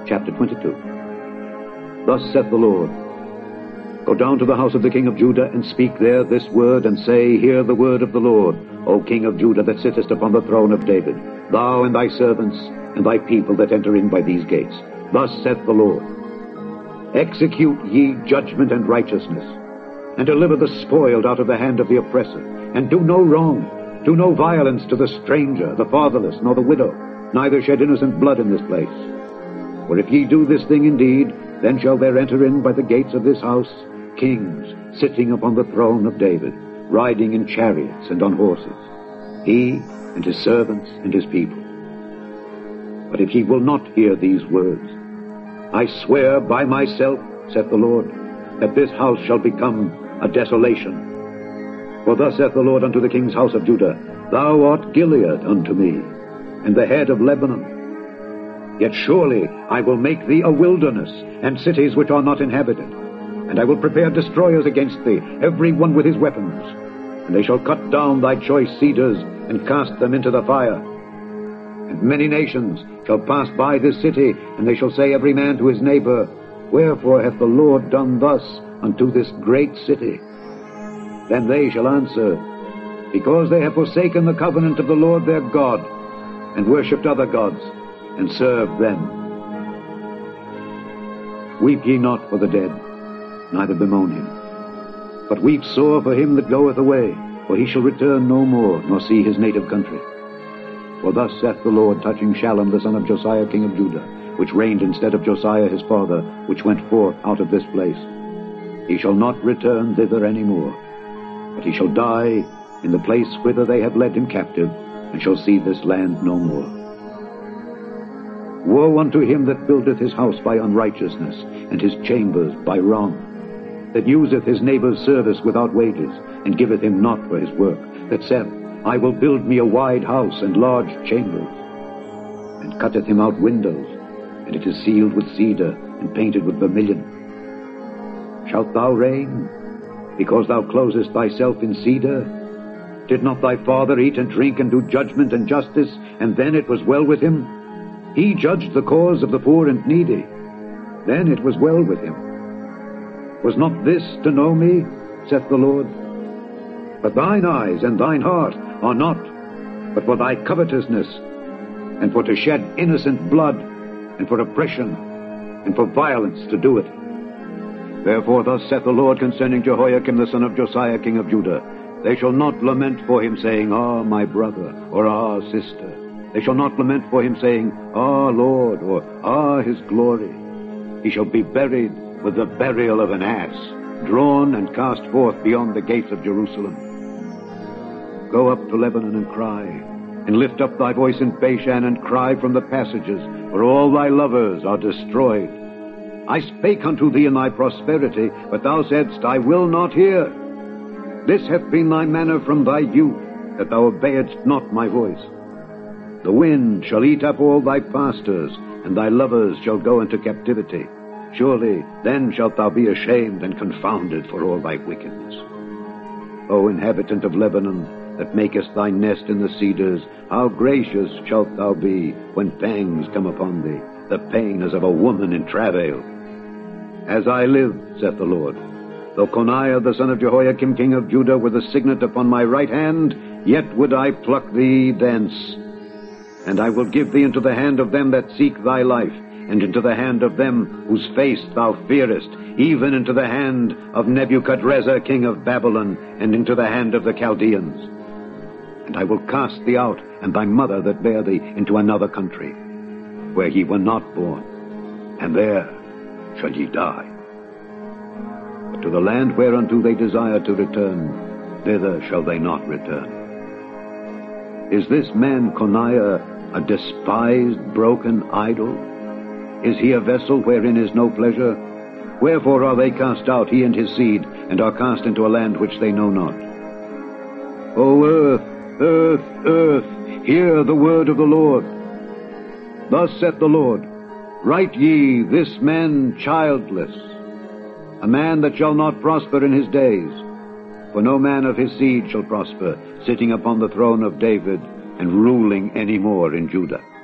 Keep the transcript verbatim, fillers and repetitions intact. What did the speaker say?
chapter twenty-two. Thus saith the Lord, Go down to the house of the king of Judah, and speak there this word, and say, Hear the word of the Lord, O king of Judah, that sittest upon the throne of David, thou and thy servants, and thy people that enter in by these gates. Thus saith the Lord, Execute ye judgment and righteousness, and deliver the spoiled out of the hand of the oppressor, and do no wrong, do no violence to the stranger, the fatherless, nor the widow, neither shed innocent blood in this place. For if ye do this thing indeed, then shall there enter in by the gates of this house kings sitting upon the throne of David, riding in chariots and on horses, he and his servants and his people. But if ye will not hear these words, I swear by myself, saith the Lord, that this house shall become a desolation. For thus saith the Lord unto the king's house of Judah, Thou art Gilead unto me, and the head of Lebanon. Yet surely I will make thee a wilderness, and cities which are not inhabited. And I will prepare destroyers against thee, every one with his weapons. And they shall cut down thy choice cedars, and cast them into the fire. And many nations shall pass by this city, and they shall say every man to his neighbor, Wherefore hath the Lord done thus unto this great city? Then they shall answer, Because they have forsaken the covenant of the Lord their God, and worshipped other gods, and served them. Weep ye not for the dead, neither bemoan him. But weep sore for him that goeth away, for he shall return no more, nor see his native country. For thus saith the Lord touching Shallum the son of Josiah king of Judah, which reigned instead of Josiah his father, which went forth out of this place. He shall not return thither any more, but he shall die in the place whither they have led him captive, and shall see this land no more. Woe unto him that buildeth his house by unrighteousness, and his chambers by wrong, that useth his neighbour's service without wages, and giveth him not for his work, that saith, I will build me a wide house and large chambers, and cutteth him out windows, and it is sealed with cedar, and painted with vermilion. Shalt thou reign, because thou closest thyself in cedar? Did not thy father eat and drink and do judgment and justice, and then it was well with him? He judged the cause of the poor and needy. Then it was well with him. Was not this to know me, saith the Lord? But thine eyes and thine heart are not, but for thy covetousness, and for to shed innocent blood, and for oppression, and for violence to do it. Therefore thus saith the Lord concerning Jehoiakim the son of Josiah king of Judah, They shall not lament for him, saying, Ah, my brother, or Ah, sister. They shall not lament for him, saying, Ah, Lord, or Ah, his glory. He shall be buried with the burial of an ass, drawn and cast forth beyond the gates of Jerusalem. Go up to Lebanon and cry, and lift up thy voice in Bashan, and cry from the passages, for all thy lovers are destroyed. I spake unto thee in thy prosperity, but thou saidst, I will not hear. This hath been thy manner from thy youth, that thou obeyedst not my voice. The wind shall eat up all thy pastors, and thy lovers shall go into captivity. Surely then shalt thou be ashamed and confounded for all thy wickedness. O inhabitant of Lebanon, that makest thy nest in the cedars, how gracious shalt thou be when pangs come upon thee, the pain as of a woman in travail. As I live, saith the Lord, though Coniah the son of Jehoiakim king of Judah were the signet upon my right hand, yet would I pluck thee thence. And I will give thee into the hand of them that seek thy life, and into the hand of them whose face thou fearest, even into the hand of Nebuchadrezzar king of Babylon, and into the hand of the Chaldeans. And I will cast thee out, and thy mother that bare thee, into another country, where ye were not born, and there shall ye die. But to the land whereunto they desire to return, thither shall they not return. Is this man Coniah a despised, broken idol? Is he a vessel wherein is no pleasure? Wherefore are they cast out, he and his seed, and are cast into a land which they know not? O earth, earth, earth, hear the word of the Lord. Thus saith the Lord, Write ye this man childless, a man that shall not prosper in his days. For no man of his seed shall prosper, sitting upon the throne of David, and ruling any more in Judah.